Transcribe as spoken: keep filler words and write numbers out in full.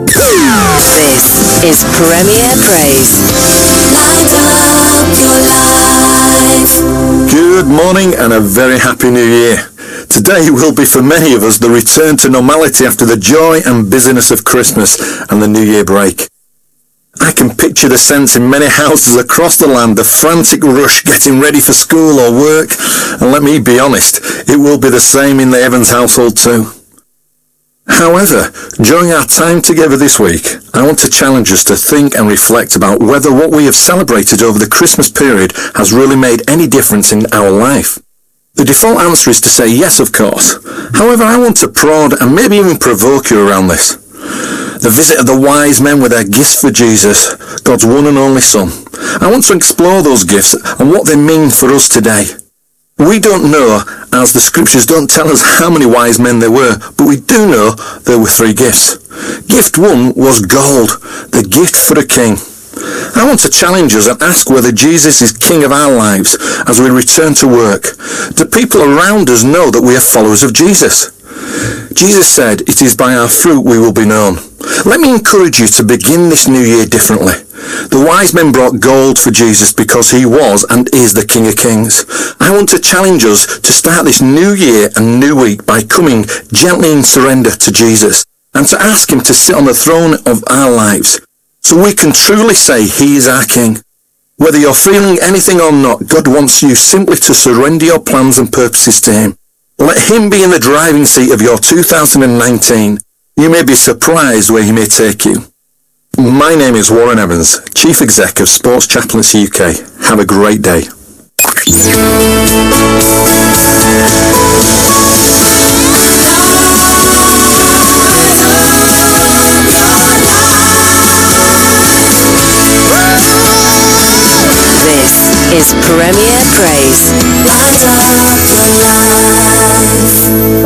This is Premier Praise. Good morning and a very happy new year. Today will be for many of us the return to normality after the joy and busyness of Christmas and the New Year break. I can picture the sense in many houses across the land, the frantic rush getting ready for school or work, and let me be honest, it will be the same in the Evans household too. However, during our time together this week, I want to challenge us to think and reflect about whether what we have celebrated over the Christmas period has really made any difference in our life. The default answer is to say yes, of course. However, I want to prod and maybe even provoke you around this. The visit of the wise men with their gifts for Jesus, God's one and only Son. I want to explore those gifts and what they mean for us today. We don't know, as the scriptures don't tell us how many wise men there were, but we do know there were three gifts. Gift one was gold, the gift for a king. I want to challenge us and ask whether Jesus is king of our lives as we return to work. Do people around us know that we are followers of Jesus? Jesus said, "It is by our fruit we will be known." Let me encourage you to begin this new year differently. The wise men brought gold for Jesus because he was and is the King of Kings. I want to challenge us to start this new year and new week by coming gently in surrender to Jesus and to ask him to sit on the throne of our lives so we can truly say he is our King. Whether you're feeling anything or not, God wants you simply to surrender your plans and purposes to him. Let him be in the driving seat of your two thousand nineteen. You may be surprised where he may take you. My name is Warren Evans, Chief Exec of Sports Chaplains U K. Have a great day. This is Premier Praise.